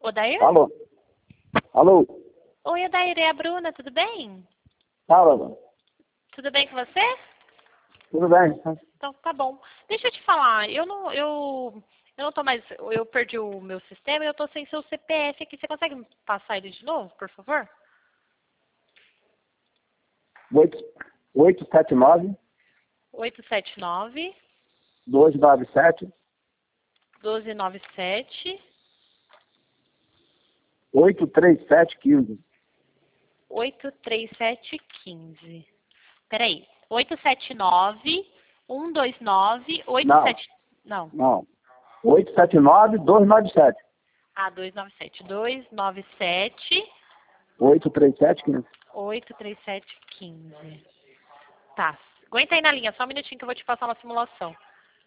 Odair? Alô? Alô? Oi, Odair, é a Bruna, tudo bem? Fala, Bruna. Tudo bem com você? Tudo bem? Então, tá bom. Deixa eu te falar, eu não tô mais, eu perdi o meu sistema e eu tô sem seu CPF aqui. Você consegue me passar ele de novo, por favor? 879 879 297 1297 83715. 83715. Peraí. 879 129 Não, 87. Não. não. 879 297 Ah, 297 83715. 83715. Tá. Aguenta aí na linha, só um minutinho que eu vou te passar uma simulação.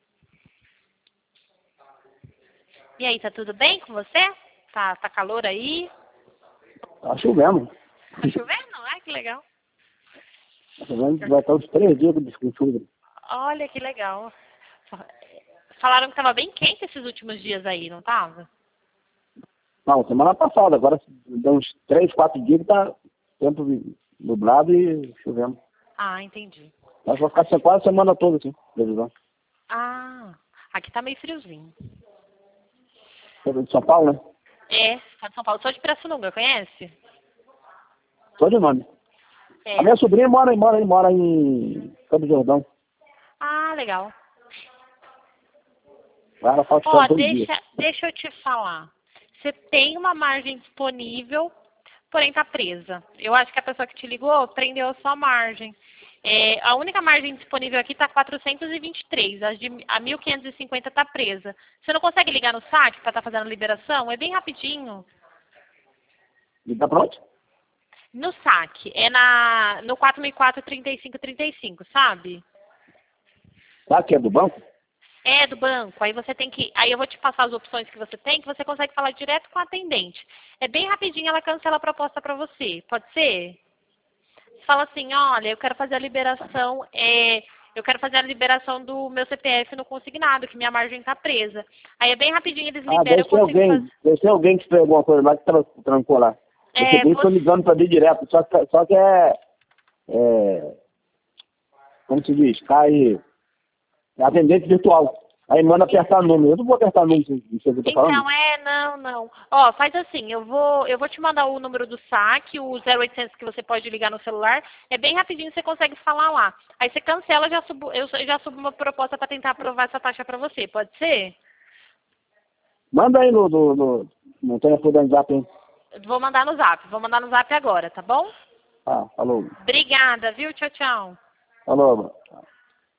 E aí, tá tudo bem com você? Tá calor aí? Tá chovendo. Tá chovendo? Ai, que legal. Tá chovendo, vai estar uns 3 dias de chuva. Olha que legal. Falaram que tava bem quente esses últimos dias aí, não tava? Não, semana passada, agora deu uns 3, 4 dias que tá tempo nublado e chovendo. Ah, entendi. Mas vai ficar quase a semana toda, assim, previsão. Ah, aqui tá meio friozinho. Você é de São Paulo, né? É, tá de São Paulo. Sou de Pirassununga, conhece? Só de nome. É. A minha sobrinha mora em Campo Jordão. Ah, legal. Ela faz Ó, todo dia. deixa eu te falar. Você tem uma margem disponível, porém tá presa. Eu acho que a pessoa que te ligou prendeu a sua margem. É, a única margem disponível aqui tá 423, a 1.550 tá presa. Você não consegue ligar no saque para estar fazendo a liberação? É bem rapidinho. E tá pronto? No saque, no 4004-3535, sabe? Tá, que é do banco? É do banco. Aí eu vou te passar as opções que você consegue falar direto com a atendente. É bem rapidinho, ela cancela a proposta para você. Pode ser? Você fala assim, olha, eu quero fazer a liberação do meu CPF no consignado, que minha margem está presa. Aí é bem rapidinho, eles liberam, Deve eu ser consigo fazer. deve ser alguém que fez alguma coisa lá que trancou lá. Eu É, peguei e tô ligando pra vir direto, só que como se diz, é atendente virtual. Aí manda apertar número. Eu não vou apertar número, não sei o que eu tô falando. Então, não. Ó, faz assim, eu vou te mandar o número do saque, o 0800 que você pode ligar no celular. É bem rapidinho, você consegue falar lá. Aí você cancela, eu já subo uma proposta para tentar aprovar essa taxa para você. Pode ser? Manda aí no telefone do WhatsApp, hein? Vou mandar no zap agora, tá bom? Ah, falou. Obrigada, viu? Tchau, tchau. Falou, mano.